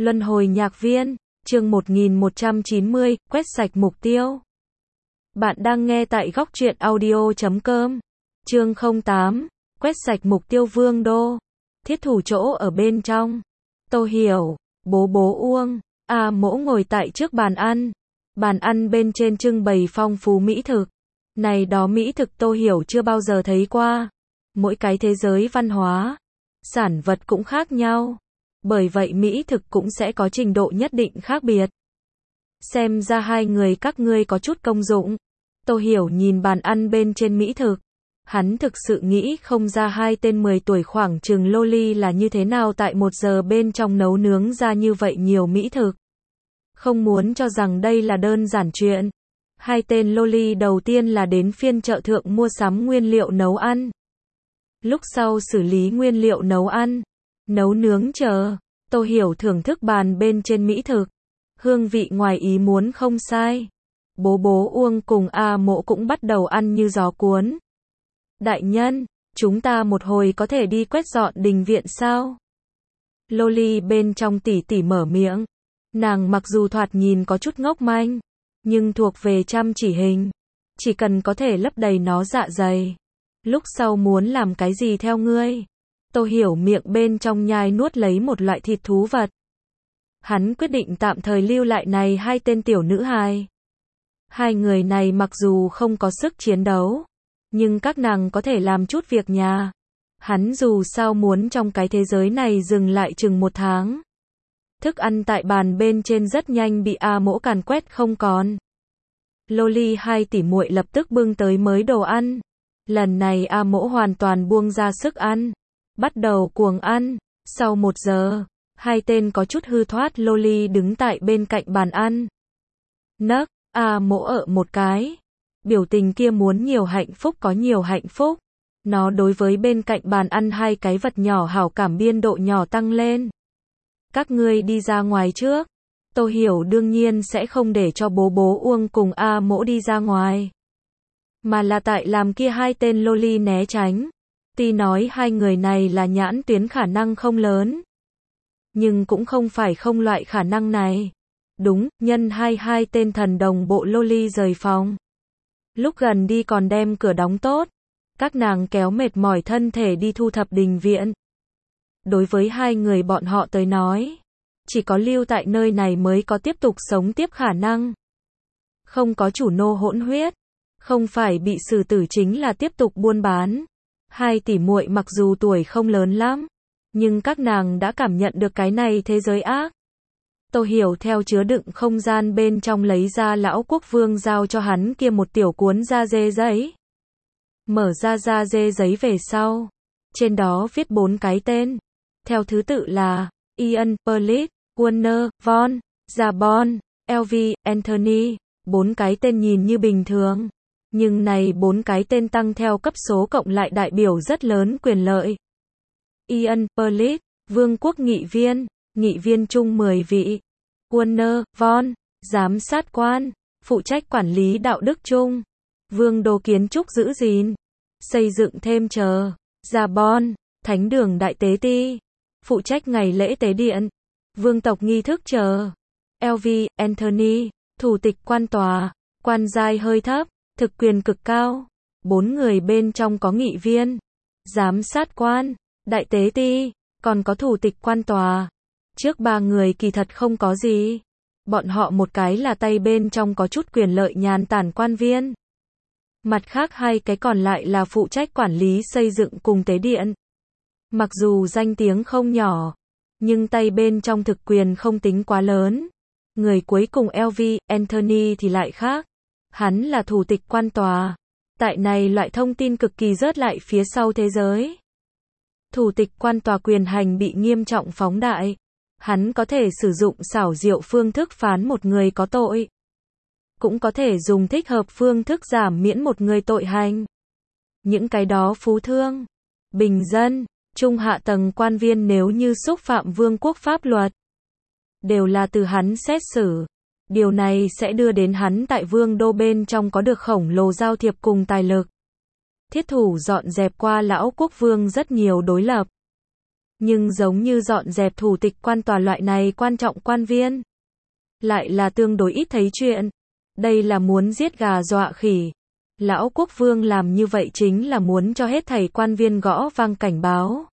Luân hồi nhạc viên, chương 1190, quét sạch mục tiêu. Bạn đang nghe tại góc truyện audio.com. Chương 08, quét sạch mục tiêu Vương đô. Thiết thủ chỗ ở bên trong. Tô Hiểu, bố Uông, Mỗ ngồi tại trước bàn ăn. Bàn ăn bên trên trưng bày phong phú mỹ thực. Này đó mỹ thực Tô Hiểu chưa bao giờ thấy qua. Mỗi cái thế giới văn hóa, sản vật cũng khác nhau. Bởi vậy mỹ thực cũng sẽ có trình độ nhất định khác biệt. Xem ra hai người các ngươi có chút công dụng. Tô Hiểu nhìn bàn ăn bên trên mỹ thực. Hắn thực sự nghĩ không ra hai tên 10 tuổi khoảng chừng loli là như thế nào tại 1 giờ bên trong nấu nướng ra như vậy nhiều mỹ thực. Không muốn cho rằng đây là đơn giản chuyện. Hai tên loli đầu tiên là đến phiên chợ thượng mua sắm nguyên liệu nấu ăn. Lúc sau xử lý nguyên liệu nấu ăn, nấu nướng chờ. Tô Hiểu thưởng thức bàn bên trên mỹ thực. Hương vị ngoài ý muốn không sai. Bố Uông cùng Mỗ cũng bắt đầu ăn như gió cuốn. Đại nhân, chúng ta một hồi có thể đi quét dọn đình viện sao? Loli bên trong tỉ tỉ mở miệng. Nàng mặc dù thoạt nhìn có chút ngốc manh, nhưng thuộc về chăm chỉ hình. Chỉ cần có thể lấp đầy nó dạ dày. Lúc sau muốn làm cái gì theo ngươi? Tô Hiểu miệng bên trong nhai nuốt lấy một loại thịt thú vật. Hắn quyết định tạm thời lưu lại này hai tên tiểu nữ hài. Hai người này mặc dù không có sức chiến đấu, nhưng các nàng có thể làm chút việc nhà. Hắn dù sao muốn trong cái thế giới này dừng lại chừng 1 tháng. Thức ăn tại bàn bên trên rất nhanh bị Mỗ càn quét không còn. Loli hai tỷ muội lập tức bưng tới mới đồ ăn. Lần này Mỗ hoàn toàn buông ra sức ăn. Bắt đầu cuồng ăn. Sau 1 giờ, hai tên có chút hư thoát loli đứng tại bên cạnh bàn ăn. Nấc, Mỗ ở một cái. Biểu tình kia muốn nhiều hạnh phúc có nhiều hạnh phúc. Nó đối với bên cạnh bàn ăn hai cái vật nhỏ hảo cảm biên độ nhỏ tăng lên. Các ngươi đi ra ngoài trước. Tô Hiểu đương nhiên sẽ không để cho bố Uông cùng Mỗ đi ra ngoài. Mà là tại làm kia hai tên loli né tránh. Tuy nói hai người này là nhãn tuyến khả năng không lớn, nhưng cũng không phải không loại khả năng này. Đúng, nhân hai tên thần đồng bộ loli rời phòng. Lúc gần đi còn đem cửa đóng tốt. Các nàng kéo mệt mỏi thân thể đi thu thập đình viện. Đối với hai người bọn họ tới nói, chỉ có lưu tại nơi này mới có tiếp tục sống tiếp khả năng. Không có chủ nô hỗn huyết, không phải bị xử tử chính là tiếp tục buôn bán. Hai tỷ muội mặc dù tuổi không lớn lắm, nhưng các nàng đã cảm nhận được cái này thế giới ác. Tô Hiểu theo chứa đựng không gian bên trong lấy ra lão quốc vương giao cho hắn kia một tiểu cuốn da dê giấy. Mở ra da dê giấy về sau. Trên đó viết 4 cái tên. Theo thứ tự là Ian, Perlit, Warner, Von, Zabon, LV, Anthony. 4 cái tên nhìn như bình thường. Nhưng này 4 cái tên tăng theo cấp số cộng lại đại biểu rất lớn quyền lợi. Ian, Perlit, Vương quốc nghị viên chung 10 vị. Warner, Von, giám sát quan, phụ trách quản lý đạo đức chung. Vương đô kiến trúc giữ gìn, xây dựng thêm chờ. Zabon, thánh đường đại tế ti, phụ trách ngày lễ tế điện. Vương tộc nghi thức chờ. LV, Anthony, thủ tịch quan tòa, quan giai hơi thấp, thực quyền cực cao. 4 người bên trong có nghị viên, giám sát quan, đại tế ti, còn có thủ tịch quan tòa. Trước 3 người kỳ thật không có gì. Bọn họ một cái là tay bên trong có chút quyền lợi nhàn tản quan viên. Mặt khác hai cái còn lại là phụ trách quản lý xây dựng cùng tế điện. Mặc dù danh tiếng không nhỏ, nhưng tay bên trong thực quyền không tính quá lớn. Người cuối cùng LV, Anthony thì lại khác. Hắn là thủ tịch quan tòa. Tại này loại thông tin cực kỳ rớt lại phía sau thế giới. Thủ tịch quan tòa quyền hành bị nghiêm trọng phóng đại. Hắn có thể sử dụng xảo diệu phương thức phán một người có tội. Cũng có thể dùng thích hợp phương thức giảm miễn một người tội hành. Những cái đó phú thương, bình dân, trung hạ tầng quan viên nếu như xúc phạm vương quốc pháp luật, đều là từ hắn xét xử. Điều này sẽ đưa đến hắn tại vương đô bên trong có được khổng lồ giao thiệp cùng tài lực. Thiết thủ dọn dẹp qua lão quốc vương rất nhiều đối lập. Nhưng giống như dọn dẹp thủ tịch quan tòa loại này quan trọng quan viên, lại là tương đối ít thấy chuyện. Đây là muốn giết gà dọa khỉ. Lão quốc vương làm như vậy chính là muốn cho hết thảy quan viên gõ vang cảnh báo.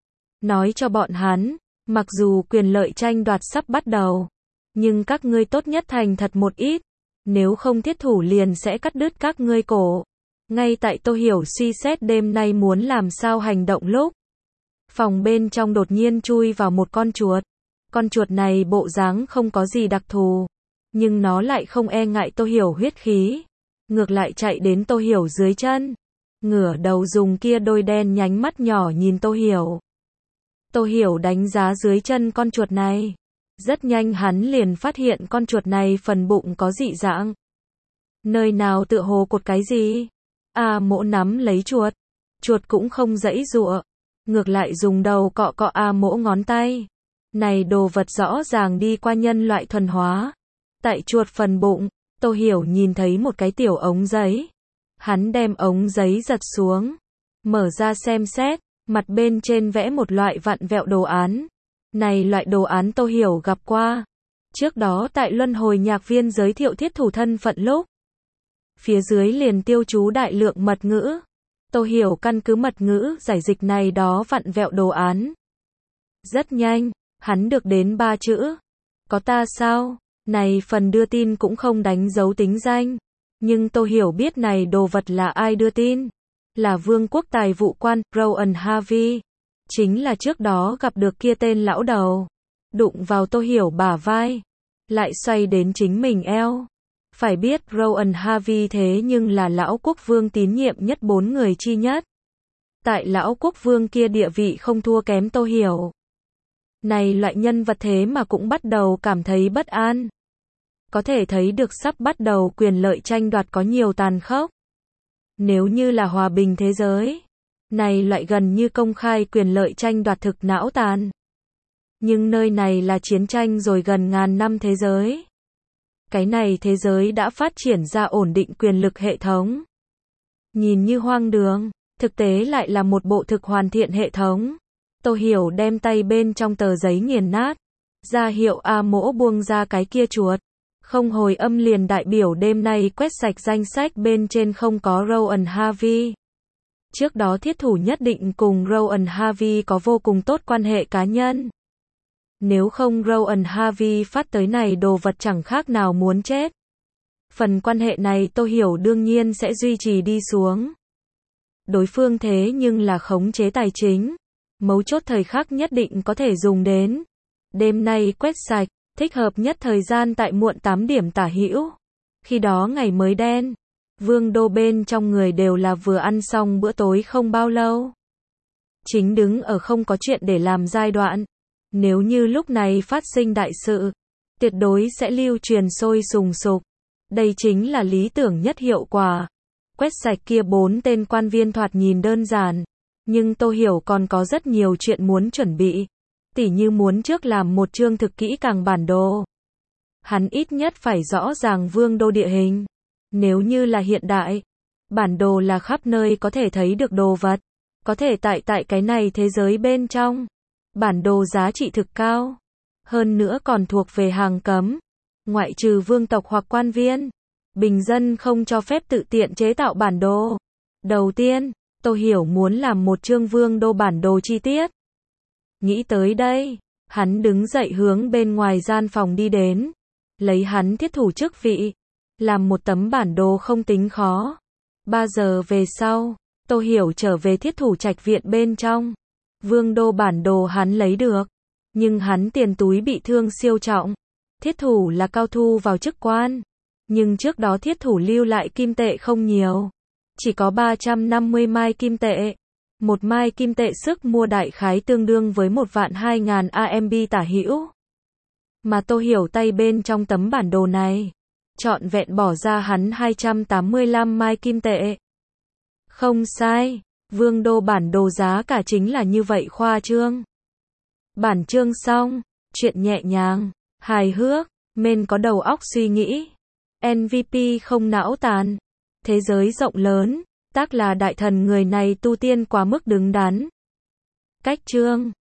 Nói cho bọn hắn, mặc dù quyền lợi tranh đoạt sắp bắt đầu, nhưng các ngươi tốt nhất thành thật một ít, nếu không thiết thủ liền sẽ cắt đứt các ngươi cổ. Ngay tại Tô Hiểu suy xét đêm nay muốn làm sao hành động lúc, phòng bên trong đột nhiên chui vào một con chuột. Con chuột này bộ dáng không có gì đặc thù, nhưng nó lại không e ngại Tô Hiểu huyết khí, ngược lại chạy đến Tô Hiểu dưới chân, ngửa đầu dùng kia đôi đen nhánh mắt nhỏ nhìn Tô Hiểu. Tô Hiểu đánh giá dưới chân con chuột này. Rất nhanh hắn liền phát hiện con chuột này phần bụng có dị dạng. Nơi nào tựa hồ cột cái gì? A Mỗ nắm lấy chuột. Chuột cũng không giãy giụa, ngược lại dùng đầu cọ cọ A Mỗ ngón tay. Này đồ vật rõ ràng đi qua nhân loại thuần hóa. Tại chuột phần bụng, Tô Hiểu nhìn thấy một cái tiểu ống giấy. Hắn đem ống giấy giật xuống, mở ra xem xét, mặt bên trên vẽ một loại vặn vẹo đồ án. Này loại đồ án Tô Hiểu gặp qua. Trước đó tại luân hồi nhạc viên giới thiệu thiết thủ thân phận lúc, phía dưới liền tiêu chú đại lượng mật ngữ. Tô Hiểu căn cứ mật ngữ giải dịch này đó vặn vẹo đồ án. Rất nhanh, hắn được đến 3 chữ. Có ta sao? Này phần đưa tin cũng không đánh dấu tính danh. Nhưng Tô Hiểu biết này đồ vật là ai đưa tin. Là Vương quốc tài vụ quan, Rowan Harvey. Chính là trước đó gặp được kia tên lão đầu. Đụng vào Tô Hiểu bả vai. Lại xoay đến chính mình eo. Phải biết Rowan Harvey thế nhưng là lão quốc vương tín nhiệm nhất 4 người chi nhất. Tại lão quốc vương kia địa vị không thua kém Tô Hiểu. Này loại nhân vật thế mà cũng bắt đầu cảm thấy bất an. Có thể thấy được sắp bắt đầu quyền lợi tranh đoạt có nhiều tàn khốc. Nếu như là hòa bình thế giới, này loại gần như công khai quyền lợi tranh đoạt thực não tàn. Nhưng nơi này là chiến tranh rồi gần ngàn năm thế giới. Cái này thế giới đã phát triển ra ổn định quyền lực hệ thống. Nhìn như hoang đường, thực tế lại là một bộ thực hoàn thiện hệ thống. Tô Hiểu đem tay bên trong tờ giấy nghiền nát, ra hiệu A Mỗ buông ra cái kia chuột. Không hồi âm liền đại biểu đêm nay quét sạch danh sách bên trên không có Rowan Harvey. Trước đó thiết thủ nhất định cùng Rowan Harvey có vô cùng tốt quan hệ cá nhân. Nếu không Rowan Harvey phát tới này đồ vật chẳng khác nào muốn chết. Phần quan hệ này Tô Hiểu đương nhiên sẽ duy trì đi xuống. Đối phương thế nhưng là khống chế tài chính. Mấu chốt thời khắc nhất định có thể dùng đến. Đêm nay quét sạch, thích hợp nhất thời gian tại muộn 8 điểm tả hữu. Khi đó ngày mới đen. Vương đô bên trong người đều là vừa ăn xong bữa tối không bao lâu. Chính đứng ở không có chuyện để làm giai đoạn. Nếu như lúc này phát sinh đại sự, tuyệt đối sẽ lưu truyền sôi sùng sục. Đây chính là lý tưởng nhất hiệu quả. Quét sạch kia 4 tên quan viên thoạt nhìn đơn giản. Nhưng Tô Hiểu còn có rất nhiều chuyện muốn chuẩn bị. Tỉ như muốn trước làm một chương thực kỹ càng bản đồ. Hắn ít nhất phải rõ ràng vương đô địa hình. Nếu như là hiện đại, bản đồ là khắp nơi có thể thấy được đồ vật. Có thể tại cái này thế giới bên trong. Bản đồ giá trị thực cao. Hơn nữa còn thuộc về hàng cấm. Ngoại trừ vương tộc hoặc quan viên. Bình dân không cho phép tự tiện chế tạo bản đồ. Đầu tiên, Tô Hiểu muốn làm một chương vương đô bản đồ chi tiết. Nghĩ tới đây, hắn đứng dậy hướng bên ngoài gian phòng đi đến. Lấy hắn thiết thủ chức vị. Làm một tấm bản đồ không tính khó. 3 giờ về sau, Tô Hiểu trở về thiết thủ trạch viện bên trong. Vương đô bản đồ hắn lấy được. Nhưng hắn tiền túi bị thương siêu trọng. Thiết thủ là cao thu vào chức quan. Nhưng trước đó thiết thủ lưu lại kim tệ không nhiều. Chỉ có 350 mai kim tệ. Một mai kim tệ sức mua đại khái tương đương với 1.200.000 AMB tả hữu. Mà Tô Hiểu tay bên trong tấm bản đồ này, trọn vẹn bỏ ra hắn 285 mai kim tệ. Không sai, vương đô bản đồ giá cả chính là như vậy khoa trương. Bản chương xong, chuyện nhẹ nhàng, hài hước, men có đầu óc suy nghĩ. MVP không não tàn. Thế giới rộng lớn, tác là đại thần người này tu tiên quá mức đứng đắn. Cách chương